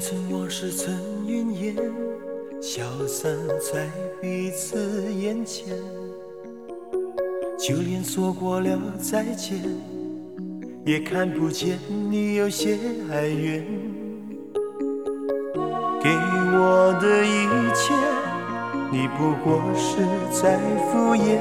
曾往事曾云烟，消散在彼此眼前。就连说过了再见，也看不见你有些哀怨。给我的一切，你不过是在敷衍。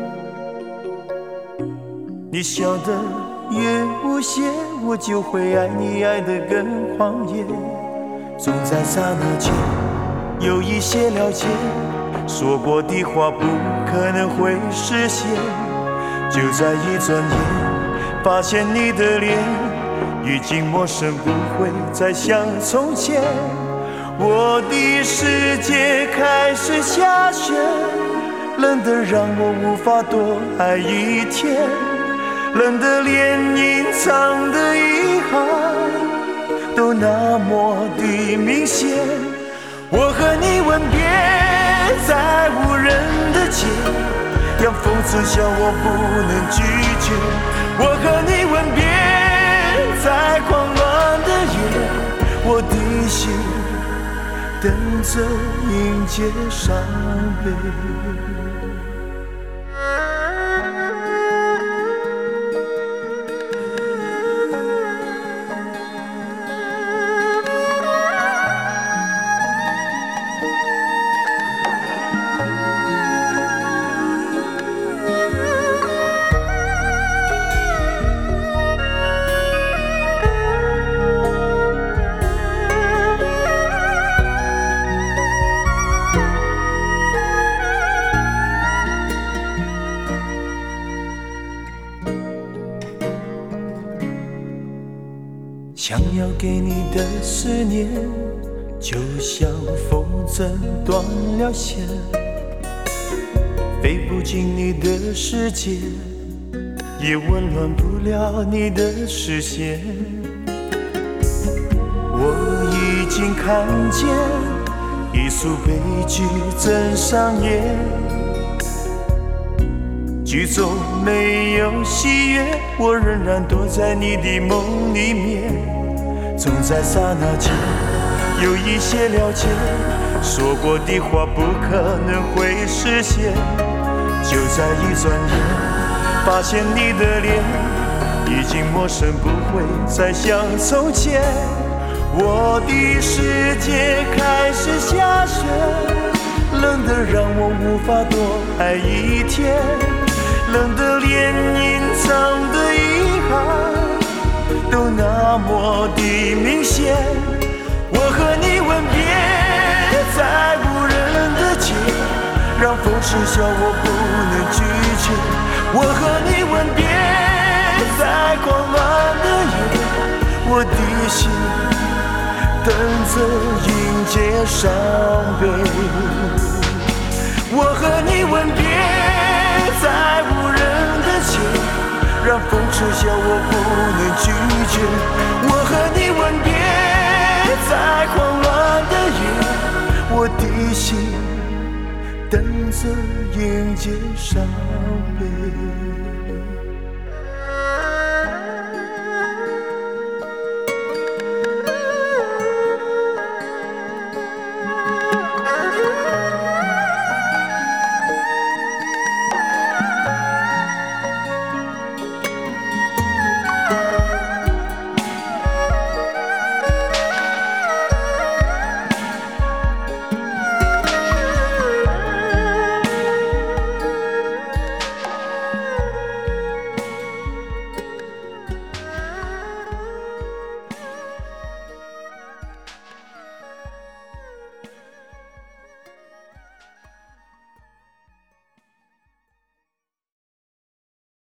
你笑得越无邪，我就会爱你爱得更狂野。总在刹那间有一些了解，说过的话不可能会实现。就在一转眼，发现你的脸已经陌生，不会再像从前。我的世界开始下雪，冷得让我无法多爱一天，冷得连隐藏的遗憾都那么的明显。我和你吻别在无人的街，让讽刺笑我不能拒绝。我和你吻别在狂乱的夜，我的心等着迎接伤悲。想要给你的思念，就像风筝断了线，飞不进你的世界，也温暖不了你的视线。我已经看见一出悲剧正上演，剧中没有喜悦，我仍然躲在你的梦里面。总在刹那间有一些了解，说过的话不可能会实现。就在一转眼，发现你的脸已经陌生，不会再像从前。我的世界开始下雪，冷得让我无法多爱一天，冷得连隐藏的遗憾都那么的明显。我和你吻别在无人的街，让风痴笑我不能拒绝。我和你吻别在狂乱的夜，我的心等着迎接伤悲。我和你吻别在无人的街，让风痴笑我不能拒绝。我和你吻别在狂乱的夜，我的心等着迎接伤悲。